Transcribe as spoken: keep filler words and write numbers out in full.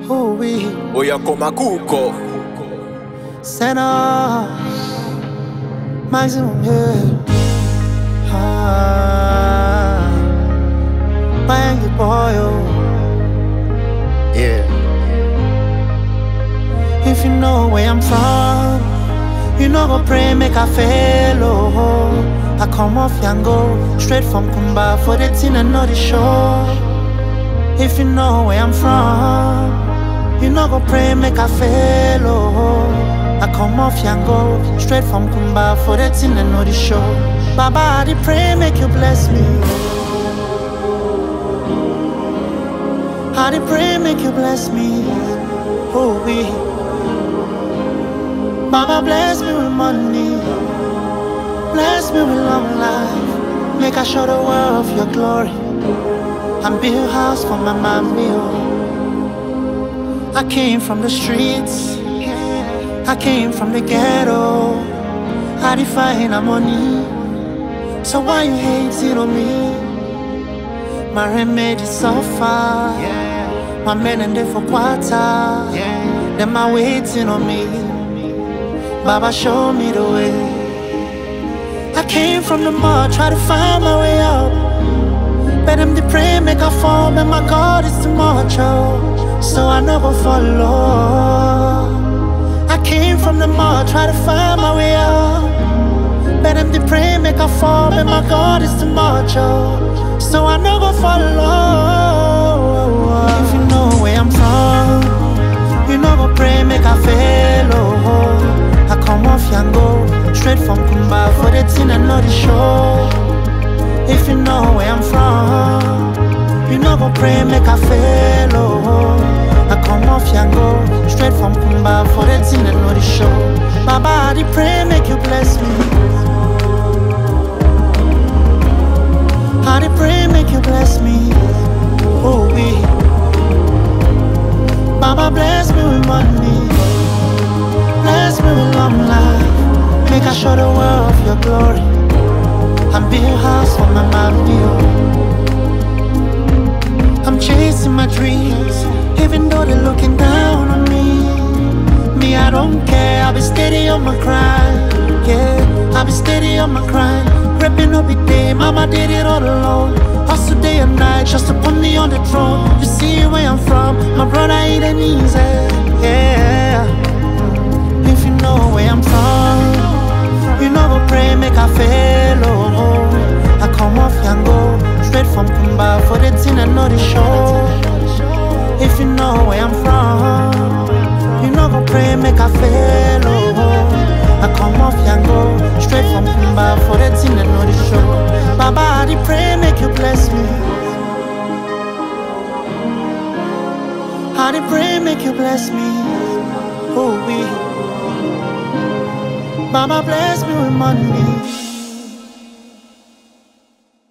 Who we? Oya koma kuko Sena Maximum here. Ah, bang the boy, oh. yeah. If you know where I'm from, you know go pray make I fail, oh. I come off and go straight from Kumba for the tin and know the show. If you know where I'm from, you know go pray make I fail, oh. I come off and go straight from Kumba for the tin and know the show. Baba, I dey pray make you bless me. I dey pray make you bless me. Oh we. Baba bless me with money. Bless me with long life. Make I show the world of your glory. And build a house for my mommy, oh. I came from the streets, I came from the ghetto. I define money, so why you hating on me? My remedy suffer, my men and they for quarter. Them are waiting on me. Baba show me the way. I came from the mud, try to find my way up. Bet them they pray, make a fall, but my God is too much, oh. So I never follow. I came from the mud, try to find my way up. Bet them they pray, make a fall, but my God is too much, oh. So I never follow. If you know where I'm from, you know go pray, make I fail, oh. I come off and go straight from Kumba for the tin and know the show. If you know where I'm from, you know go pray make I fail, oh. I come off and go straight from Kumba for the tin and know the show. Baba, I dey pray make you bless me. I dey pray make you bless me. Oh we. Baba bless me with money. Bless me with long life. Make I show the world of your glory. And build a house for my mommy, oh. I'm chasing my dreams, even though they're looking down on me. Me, I don't care, I'll be steady on my grind. Yeah, I'll be steady on my grind. Repping up the day, mama did it all alone. Hustle day and night just to put me on the throne. You see where I'm from, my brother ain't an easy. Yeah, if you know where I'm from, you know go pray make I fail, oh. I come off and go straight from Kumba for the tin and know the show. If you know where I'm from, you know go pray make I fail, oh. I come off and go straight from Kumba for the tin and know the show. Baba, I dey pray make you bless me. I dey pray make you bless me. Oh we. Baba bless me with money.